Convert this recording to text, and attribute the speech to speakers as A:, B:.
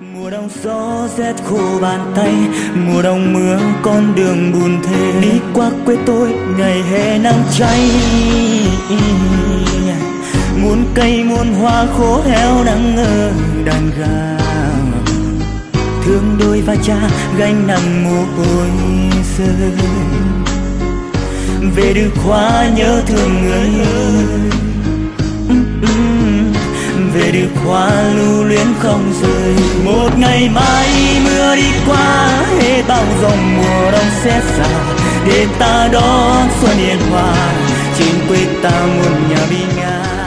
A: Mùa đông gió rét khô bàn tay, mùa đông mưa con đường buồn thê. Đi qua quê tôi ngày hè nắng cháy, muôn cây muôn hoa khô héo nắng ngơ đàn gà. Thương đôi vai cha gánh nặng mồ hôi rơi, về được khóa nhớ thương người ơi. Về được khóa lưu luyến không rời. Một ngày mai mưa đi qua, hết bao dòng mùa đông sẽ xa, để ta đón xuân yên hòa trên quê ta muôn nhà bi ngã.